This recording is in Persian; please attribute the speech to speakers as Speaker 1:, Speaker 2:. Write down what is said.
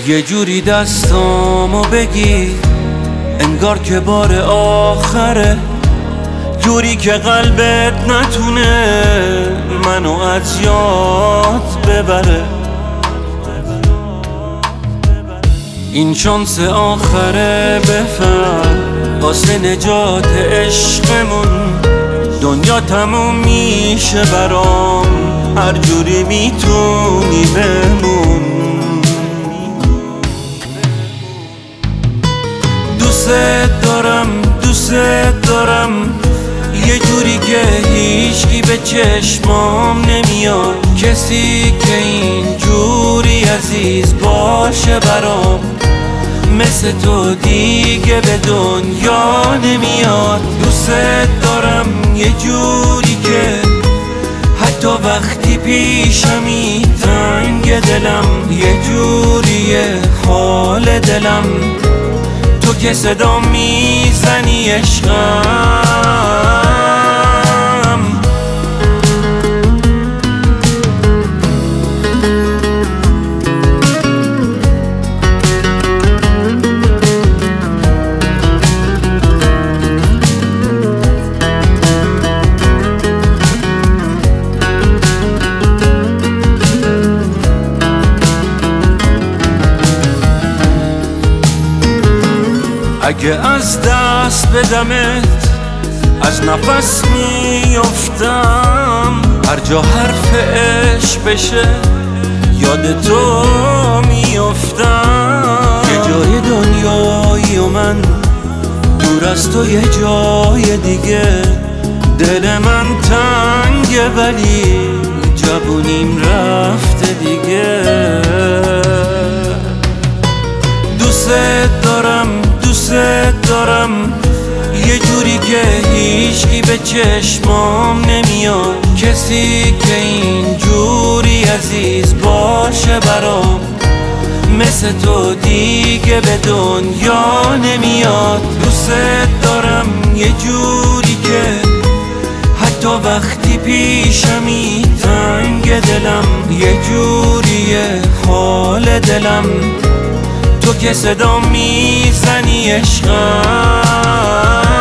Speaker 1: یه جوری دستامو بگیر انگار که بار آخره، جوری که قلبت نتونه منو از یاد ببره. این شانس آخره، بفهم واسه نجات عشقمون دنیا تموم میشه برام، هر جوری میتونی بمون. دوست دارم یه جوری که هیچکی به چشمام نمیاد، کسی که این جوری عزیز باشه برام، مثل تو دیگه به دنیا نمیاد. دوست دارم یه جوری که حتی وقتی پیشمی تنگ دلم، یه جوریه حال دلم تو که صدا میزنی عشقم. اگه از دست بدمت از نفس میافتم، هر جا حرف عشق بشه یاد تو میافتم. یه جای دنیایی و من دور از تو یه جای دیگه، دل من تنگه ولی جوونیم رفته دیگه. دوست دارم یه جوری که هیچکی به چشمام نمیاد، کسی که این جوری عزیز باشه برام، مثل تو دیگه به دنیا نمیاد. دوست دارم یه جوری که حتی وقتی پیشمی تنگ دلم، یه جوریه حال دلم تو که صدا میزنی عشقم.